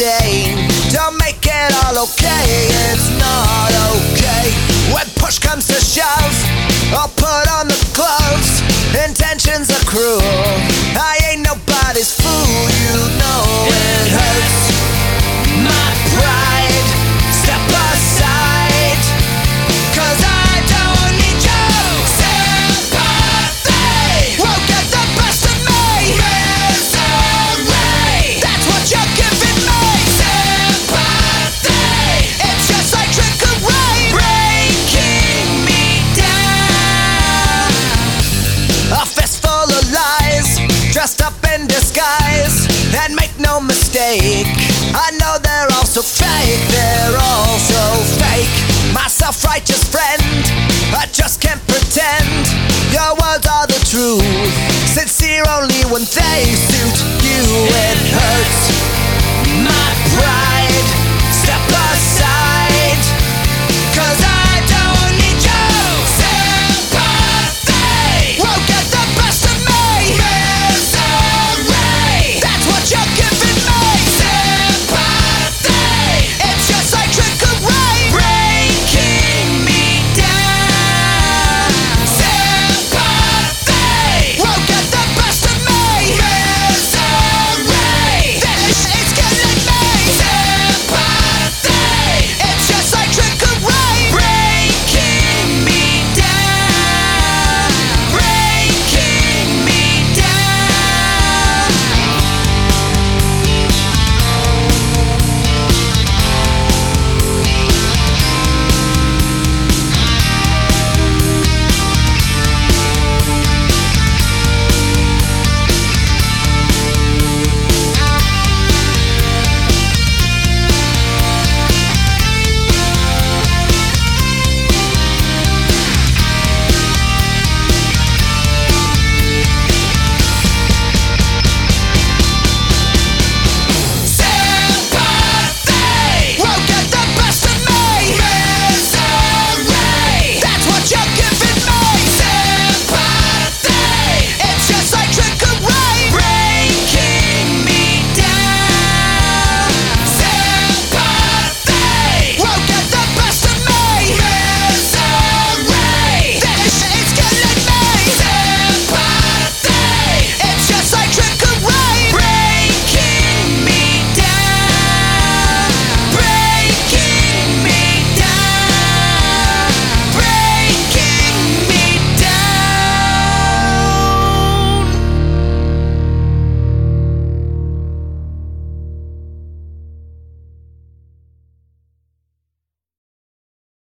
disdain. Don't make it all okay, it's not okay. When push comes to shove, I'll put on the gloves. Intentions are cruel, I ain't nobody's fool. You know it hurts my pride. Step aside, 'cause I don't need your sympathy. Won't get the best of me. Misery, that's what you're giving me. Sympathy, it's just like trickery, breaking me down. A fistful of lies, dressed up in disguise. And make no mistake, I know they're all so fake, they're all so fake. My self-righteous friend, I just can't pretend your words are the truth. Sincere only when they suit